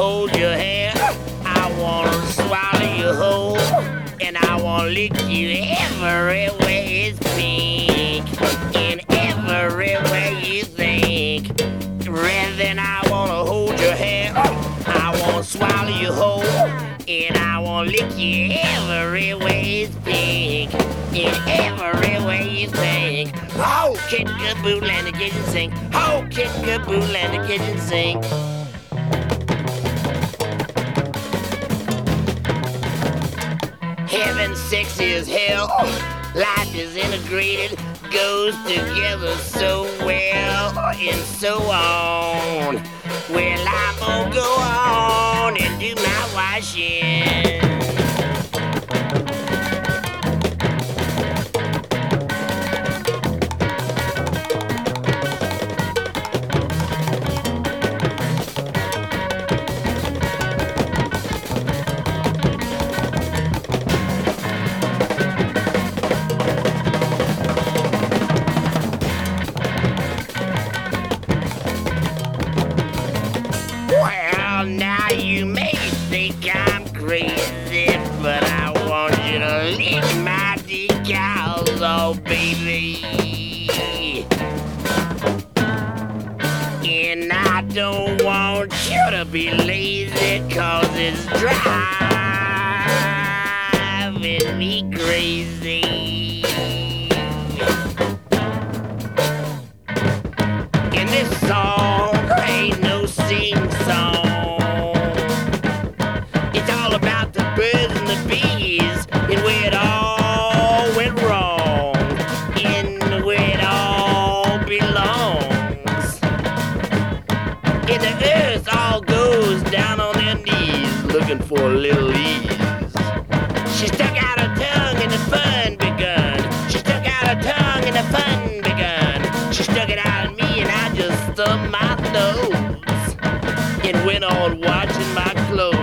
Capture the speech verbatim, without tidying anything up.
hold your hair. I wanna swallow you whole, and I wanna lick you everywhere it's pink, in every way you think. Rather than I wanna hold your hair, I wanna swallow you whole, and I wanna lick you everywhere it's pink, in every way you think. Oh, kick-a-boo, land the kitchen sink. Oh, kick-a-boo, land the kitchen sink. Heaven, sexy as hell. Life is integrated, goes together so well, and so on. Well, I'm gonna go on and do my washing. Well, now you may think I'm crazy, but I want you to lick my decals off, baby. And I don't want you to be lazy, cause it's driving me crazy. In this song, ain't no sing-song. It's all about the birds and the bees, and where it all went wrong, and where it all belongs. And the earth all goes down on their knees, looking for a little ease. She stuck out her tongue and the fun begun. She stuck out her tongue and the fun begun. She stuck it out at me and I just stubbed my nose and went on watching my clothes.